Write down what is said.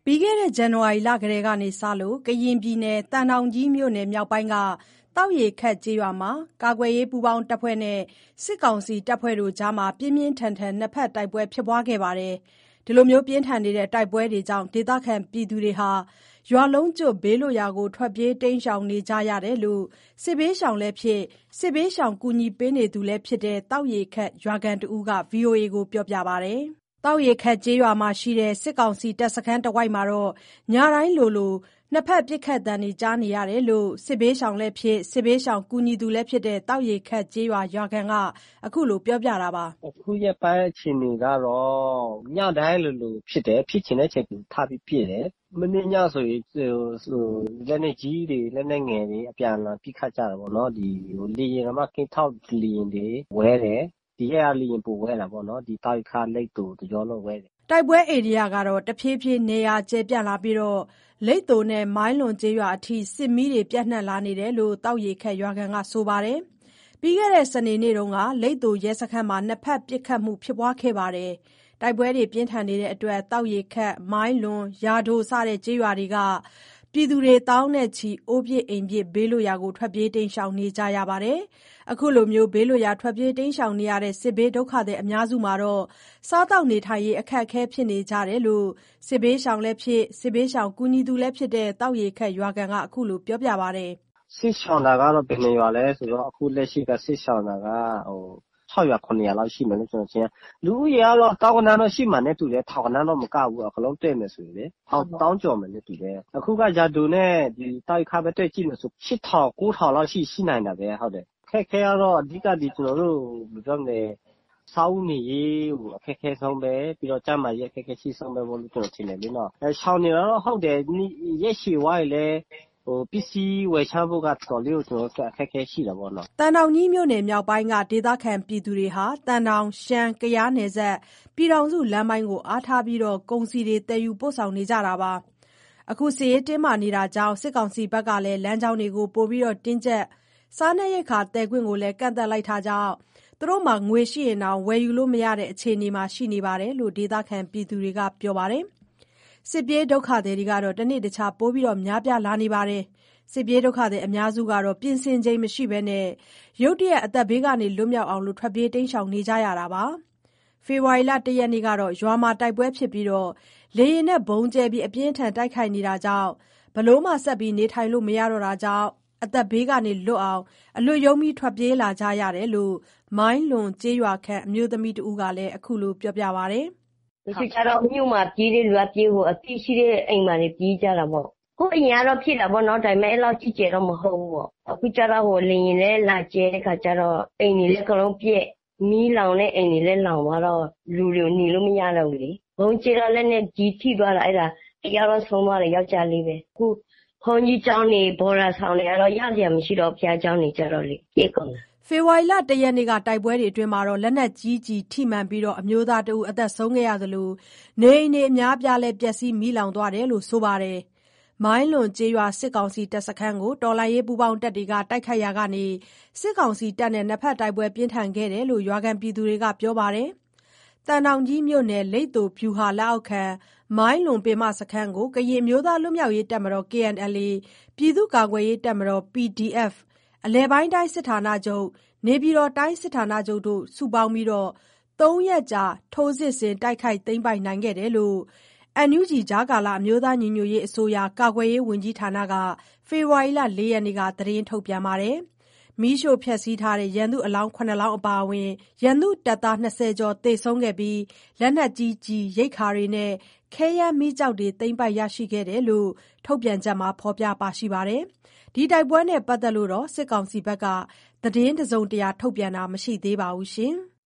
ပြီးခဲ့တဲ့ဇန်နဝါရီလကတည်းကစလို့ ကရင်ပြည်နယ်သံတောင်ကြီးမြို့နယ်မြောက်ပိုင်းက သောက်ရေခပ်ကျေးရွာမှာ ကာကွယ်ရေးပူးပေါင်းတပ်ဖွဲ့နဲ့ စစ်ကောင်စီတပ်ဖွဲ့အကြား ပြင်းပြင်းထန်ထန် နှစ်ဖက်တိုက်ပွဲဖြစ်ပွားခဲ့ပါတယ်။ တိုက်ပွဲတွေကြောင့် ဒေသခံတွေ ရွာလုံးကျွတ်ဘေးလွတ်ရာကို ထွက်ပြေးတိမ်းရှောင်နေကြရတယ်လို့ စစ်ဘေးရှောင်လည်းဖြစ် စစ်ဘေးရှောင်ကူညီပေးနေသူလည်းဖြစ်တဲ့ သောက်ရေခပ်ရွာခံတဦးက VOA ကိုပြောပါတယ်။ သောက်ရေခပ်ကျေးရွာမှာရှိတဲ့ စစ်ကောင်စီတပ်စခန်းတဝိုက်မှာ ညတိုင်းလိုလို နှစ်ဖက်ပစ်ခတ်သံတွေကြားနေရတယ်လို့ စစ်ဘေးရှောင်လည်းဖြစ် စစ်ဘေးရှောင်ကူညီသူလည်းဖြစ်တဲ့ သောက်ရေခပ်ကျေးရွာရွာခံက အခုလိုပြောတာပါ။ "အခုရက်ပိုင်းအခြေအနေကတော့ ညတိုင်းလိုလိုဖြစ်တယ်။ ဖြစ်ချင်တဲ့အချိန်ထပြီးပစ်တယ်။ မနေ့ညဆိုရင်လက်နက်ကြီးတွေလက်နက်ငယ်တွေအပြန်အလှန်ပစ်ခတ်ကြတာပေါ့နော်။ လေယာဉ်တောင်မှကင်းထောက်လေယာဉ်တွေဝဲတယ်။ ဒီရက်ကလေယာဉ်ပိုဝဲတာပေါ့နော်။ ဒီသောက်ရေခပ်လိပ်သိုတကြောလုံးဝဲတယ်။ " တိုက်ပွဲဧရိယာတဖြည်းဖြည်းနေရာကျယ်ပြန့်လာပြီး လိပ်သိုနဲ့ မိုင်းလွန်ကျေးရွာအထိ စစ်မီးပျံ့နှံ့လာနေတယ်လို့ သောက်ရေခပ်ရွာခံကဆိုပါတယ်။ ပြီးခဲ့တဲ့စနေနေ့က လိပ်သိုရဲစခန်းမှာ နှစ်ဖက်ပစ်ခတ်မှုဖြစ်ခဲ့ပါတယ်။ တိုက်ပွဲကြောင့် သောက်ရေခပ် မိုင်းလွန် ယာဒို စတဲ့ကျေးရွာတွေက သောင်းနဲ့ချီ အိုးပစ်အိမ်ပစ်ဘေးလွတ်ရာကို ထွက်ပြေးတိမ်းရှောင်နေကြရပါတယ်။ အခုလို ဘေးလွတ်ရာထွက်ပြေးနေကြရတဲ့ စစ်ဘေးဒုက္ခသည်အများစုမှာ စားသောက်ရေး အခက်အခဲဖြစ်နေကြတယ်လို့ စစ်ဘေးရှောင်လည်းဖြစ် စစ်ဘေးရှောင်ကူညီသူလည်းဖြစ်တဲ့ သောက်ရေခပ်ရွာခံက အခုလိုပြောပါတယ်။ "စစ်ရှောင်တာကတော့ဘယ်နှစ်ရွာလဲဆိုတော့အခုလက်ရှိစစ်ရှောင်တာက6 ရွာ 7 ရွာလောက်ရှိမယ်လို့ကျွန်တော်ထင်တယ်။ လူဦးရေကတော့သောင်းဂဏန်းတော့ရှိမှာနဲ့တူတယ်။ ထောင်ဂဏန်းတော့မကဘူး။ အကုန်လုံးတွက်မယ်ဆိုရင်လေသောင်းကျော်မယ်နဲ့တူတယ်။ အခုကယာဒိုနဲ့ဒီသောက်ရေခပ်ပဲတွက်ကြည့်မယ်ဆို 8,000 9,000 လောက်ရှိနိုင်တာပဲဟုတ်တယ်။ အခက်အခဲကတော့အဓိကကျွန်တော်တို့ဘယ်လိုပြောမလဲစားဝတ်နေရေးကိုအခက်ခဲဆုံးပဲ။ ပြီးတော့ကျန်းမာရေးအခက်ခဲရှိဆုံးပဲလို့ကျွန်တော်ထင်တယ်လေနော်။ ရှောင်နေတာတော့ဟုတ်တယ်။ရက်ရှည်သွားရင်လည်းပစ္စည်းဝယ်ခြမ်းဖို့ကတော်တော်လေးကိုကျွန်တော်တို့အခက်ခဲရှိတာပေါ့နော်။ " သံတောင်ကြီးမြို့နယ်မြောက်ပိုင်းက ဒေသခံတွေဟာ သံတောင် ရှမ်း ကယားနယ်စပ် ပြည်ထောင်စုလမ်းပိုင်းကိုအားထားပြီး ကုန်စည်သယ်ယူပို့ဆောင်နေကြတာပါ။ စစ်ရေးတင်းမာနေတာကြောင့် စစ်ကောင်စီကလည်း လမ်းကြောင်းတွေကို ပိုမိုတင်းကြပ် စားနပ်ရိက္ခာသယ်ခွင့်ကိုလည်း ကန့်သတ်လိုက်တာကြောင့် ငွေရှိရင်တောင် ဝယ်ယူလို့မရတဲ့အခြေအနေမှာရှိနေတယ်လို့ ဒေသခံတွေကပြောပါတယ်။ စစ်ပြေးဒုက္ခသည်တွေတနေ့တခြားပိုများပြားလာနေပြီး အများစုက ပြင်ဆင်ချိန်မရှိဘဲ ရုတ်တရက် အသက်ဘေးကလွတ်မြောက်အောင် ထွက်ပြေးနေကြရတာပါ။ ဖေဖော်ဝါရီလ ၁ ရက်နေ့က ရွာမှာတိုက်ပွဲဖြစ်ပြီး လေယာဉ်နဲ့ဗုံးကြဲအပြင်းအထန်တိုက်ခိုက်နေတာကြောင့် ဘယ်လိုမှနေထိုင်လို့မရတော့တာကြောင့် အသက်ဘေးကလွတ်အောင် အလွတ်ရုန်းထွက်ပြေးလာကြရတယ်လို့ မိုင်းလွန်ကျေးရွာခံအမျိုးသမီးတဦးက အခုလိုပြောပါတယ်။ "တချို့ကျတော့မြို့မှာပြေးတဲ့လူကပြေး။ အသိရှိတဲ့အိမ်မှာတွေပြေးကြတာပေါ့။ ဟိုအရင်ကတော့ဖြစ်တာပေါ့နော်။ ဒါပေမဲ့အဲ့လောက်ကြီးကျယ်တော့မဟုတ်ဘူးပေါ့။ အခုကျတော့လေယာဉ်လည်းလာကြဲတဲ့အခါကျတော့အိမ်တွေလည်းအကုန်လုံးပျက်။ မီးလောင်တဲ့အိမ်တွေလည်းလောင်သွားတော့လူတွေနေလို့မရတော့ဘူးလေ။ ဗုံးကြဲတော့လက်နက်ကြီးထိသွားတာအဲ့ဒါတယောက်တော့ဆုံးသွားတယ်ယောကျာ်းလေးပဲ။ အခုဘုန်းကြီးကျောင်းတွေဘော်ဒါဆောင်တွေကတော့ရစရာမရှိတော့ဘူး။ ဘုရားကျောင်းတွေကျတော့လေပျက်ကုန်တာ။ " ဖေဖော်ဝါရီလ ၁ ရက်နေ့က တိုက်ပွဲအတွင်း လက်နက်ကြီးကျည်ထိမှန်ပြီး အမျိုးသားတဦးသေဆုံးခဲ့သလို နေအိမ်အများအပြားလည်း ပျက်စီးမီးလောင်သွားတယ်လို့ဆိုပါတယ်။ မိုင်းလွန်ကျေးရွာစစ်ကောင်စီတပ်စခန်းကို တော်လှန်ရေးပူးပေါင်းတပ်တွေကတိုက်ခိုက်ရာက စစ်ကောင်စီတပ်နဲ့ နှစ်ဖက်တိုက်ပွဲပြင်းထန်ခဲ့တယ်လို့ ရွာခံတွေကပြောပါတယ်။ သံတောင်ကြီးမြို့နယ် လိပ်သိုဗျူဟာလက်အောက်ခံ မိုင်းလွန်ပင်မစခန်းကို ကရင်အမျိုးသားလွတ်မြောက်ရေးတပ်မတော် KNLA ပြည်သူ့ကာကွယ်ရေးတပ်မတော် PDF အလယ်ပိုင်းတိုင်းစစ်ဌာနချုပ် နေပြည်တော်တိုင်းစစ်ဌာနချုပ်တို့ စုပေါင်းပြီး ၃ ရက်ကြာ ထိုးစစ်ဆင်တိုက်ခိုက်သိမ်းပိုက်နိုင်ခဲ့တယ်လို့ NUG အမျိုးသားညီညွတ်ရေးအစိုးရ ကာကွယ်ရေးဝန်ကြီးဌာနက ဖေဖော်ဝါရီလ ၄ ရက်နေ့က သတင်းထုတ်ပြန်ပါတယ်။ မီးရှို့ဖျက်ဆီးထားတဲ့ ရန်သူအလောင်း ၇ လောင်းအပါအဝင် ရန်သူတပ်သား 20 ကျော်သေဆုံးခဲ့ပြီး လက်နက်ကြီးကျည်ရိက္ခာတွေနဲ့ ခဲယမ်းမီးကျောက်တွေ သိမ်းပိုက်ရရှိခဲ့တယ်လို့ ထုတ်ပြန်ချက်မှာဖော်ပြပါတယ်။ ဒီတိုက်ပွဲနဲ့ပတ်သက်လို့ စစ်ကောင်စီက သတင်းတစုံတရာထုတ်ပြန်တာမရှိသေးပါဘူး။